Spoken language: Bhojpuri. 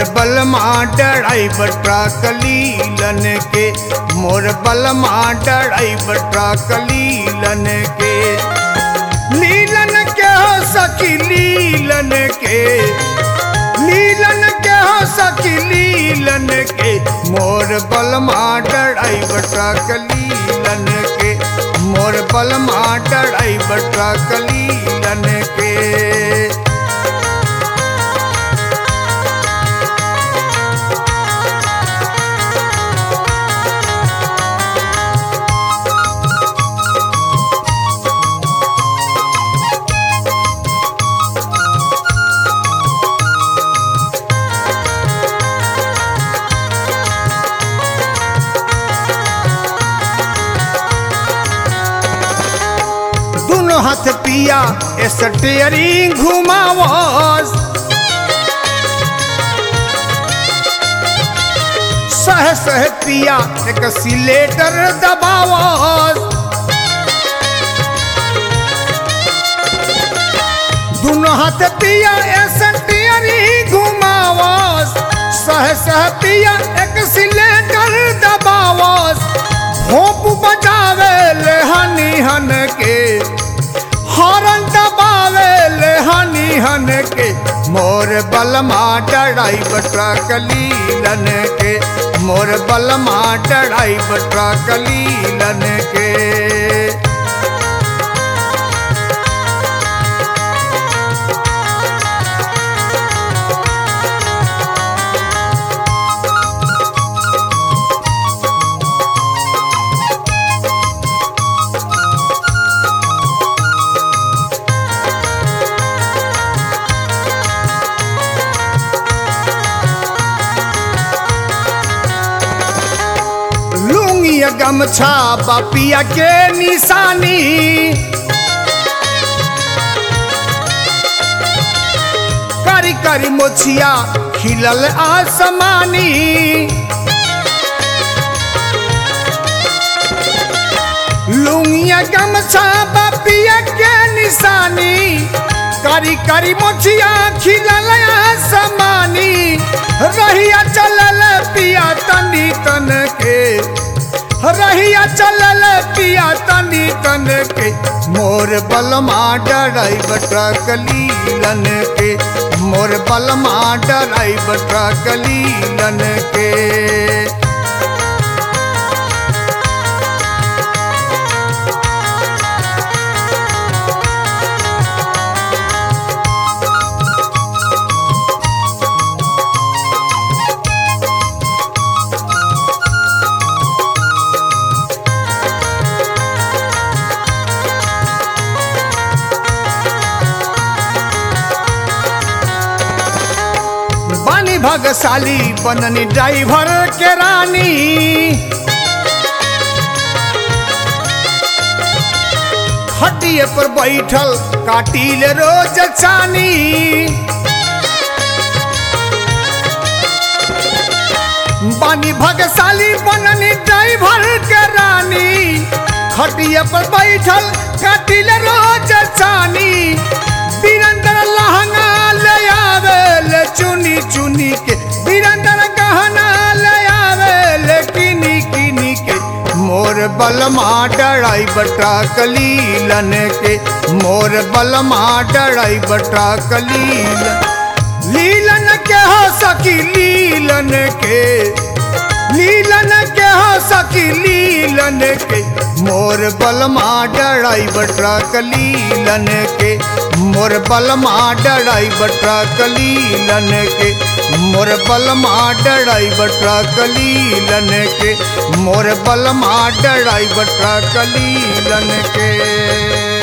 बलमा ड्राइवर ट्रक लीलन के, मोर बलमा ड्राइवर ट्रक लीलन के। लीलन के हो सखी लीलन के, लीलन के हो सखी लीलन के, मोर बलमा ड्राइवर ट्रक लीलन के, मोर बलमा ड्राइवर ट्रक लीलन के। दोनों हाथ पिया स्टीयरिंग घुमावस, सह सह पिया एक्सीलेटर दबावस। दोनों हाथ पिया स्टीयरिंग घुमावस, सह सह पिया एक्सीलेटर दबावस। भोंप बजावे ले हनी हन के, हॉर्न दबावे ले हनी हन के, मोर बलमा ड्राइवर ट्रक लीलन के, मोर बलमा ड्राइवर ट्रक लीलन के। गमछा बापिया के निशानी, करी करी मोछिया खिलल आसमानी। लुंगिया गमछा बापिया के निशानी, करी करी मोछिया खिलल आसमानी। रहिया चलल पिया तनी तन के, रहिया चलल पिया तनी तन के, मोर बलमा ड्राइवर ट्रक लीलन के, मोर बलमा ड्राइवर ट्रक लीलन के। भाग्यशाली बननी ड्राइवर के रानी, खटिए पर बैठल काटिल रोज चानी। बानी भाग्यशाली बननी ड्राइवर के रानी, खटिए पर बैठल काटिल रोज चानी। बीरंदर लहंगा ले आवे ले चुनी चुनी के, बीरंदर गहना ले आवे ले किनी किनी के, मोर बलमा ड्राइवर ट्रक लीलन के, मोर बलमा ड्राइवर ट्रक लीलन के हो सखी लीलन के, लीलन के हो सखी लीलन के, मोर बलमा ड्राइवर ट्रक लीलन के, मोर बलमा ड्राइवर ट्रक लीलन के, मोर बलमा ड्राइवर ट्रक लीलन के, मोर बलमा ड्राइवर ट्रक लीलन के।